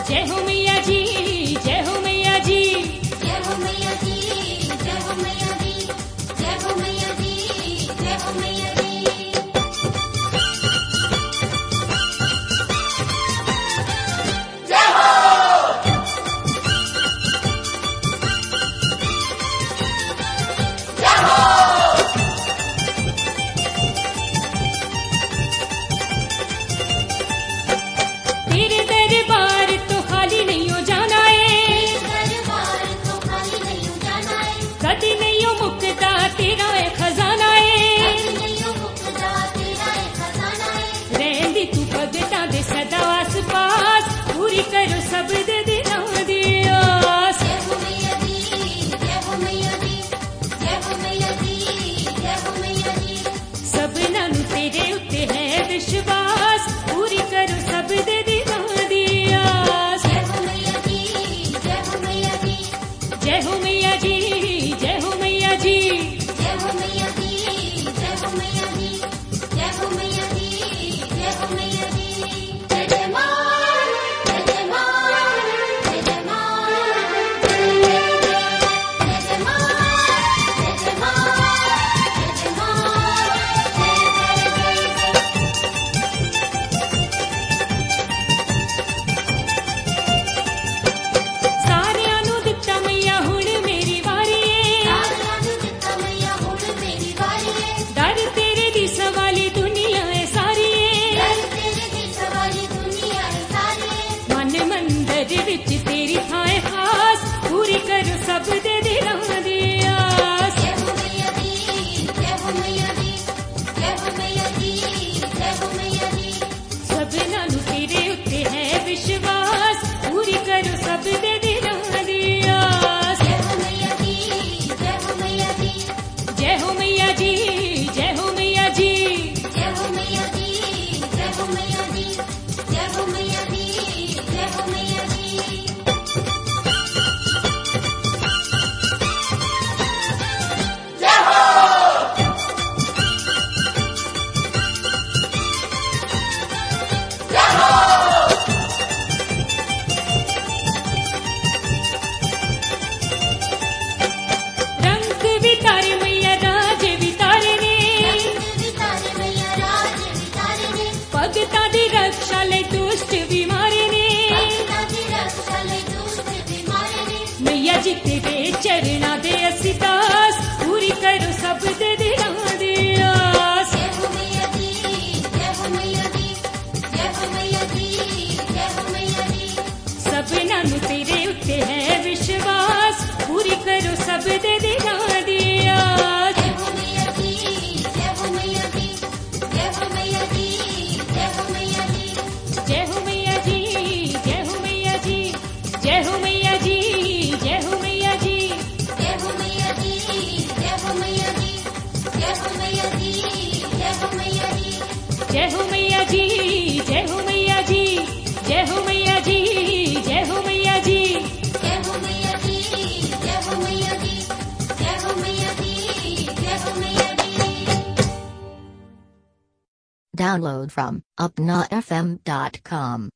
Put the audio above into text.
जय हो मैया जी, जय हो मैया जी, जय हो मैया जी, जय हो मैया जी, जय हो मैया जी, जय हो मैया जी। तेरे दरबार तो खाली नहीं हो जाना है, दरबार तो खाली नहीं हो जाना है, कदी नहीं हो मुकता तेरा है खजाना है। नहीं हो मुकदा तेरा एक खजाना है। रहंदी तू भगता दे सदा आस पास, पूरी करो सब दे दिलों दी आस। जय हो मैया जी, जय हो मैया जी, जय हो मैया जी, जय हो मैया जी। सबना नु तेरे उत्ते है विश्वास, पूरी करो सब दे दिलों दी आस। जय हो मैया जी, जय हो मैया जी, जय हो मैया जी, जय हो मैया जी, जय हो मैया जी, जय हो मैया जी, जय हो मैया जी, जय हो मैया जी। जय जय माँ, जय जय माँ, जय जय माँ, जय जय माँ, जय जय माँ, जय जय माँ, सारियां नु दित्ता मैया हुण मेरी वारी है, सारियां नूं दित्ता मैया हुण मेरी वारी है। दर तेरे दी सवाली दुनिया है सारी है। दर तेरे दी सवारी दुनिया है सारी है। मन मंदिर विच तेरी थां है खास, पूरी करो सब दे दिलों दी आस। जय हो मैया जी, जय हो मैया जी, जय हो मैया जी, जय हो मैया जी। सबना नु तेरे उत्ते है विश्वास, पूरी करो सब दे दिलों दी आस। जय हो मैया जी, जय हो मैया जी, जय हो मैया जी, जय हो मैया जी, जय हो मैया जी, जय हो मैया जी, जय हो मैया जी, जय हो मैया जी। रंग वितारे मैया राज वितारे ने, वितारे मैया राज वितारे ने, भगता दी रक्षा ले दुष्ट बीमारे ने। भक्तां दी रक्षा ले दुष्ट बीमारे ने। मैया जी तेरे चरणा दे असी दास, पूरी करो सब दे दिलों दी आस। जय हो मैया जी, जय हो मैया जी, जय हो मैया जी, जय हो मैया जी। सबना नु तेरे उत्ते है विश्वास, पूरी करो सब दे दिलों दी आस। जय हो मैया जी, जय हो मैया जी, जय हो मैया जी, जय हो मैया जी। जय हो मैया जी, जय हो मैया जी, जय हो मैया जी, जय हो मैया जी। जय हो मैया जी, जय हो मैया जी, जय हो मैया जी, जय हो मैया जी। जय हो मैया जी, जय हो मैया जी, जय हो मैया जी, जय हो मैया जी। जय हो मैया जी, जय हो मैया जी, जय हो मैया जी, जय हो मैया जी। Download from upnafm.com.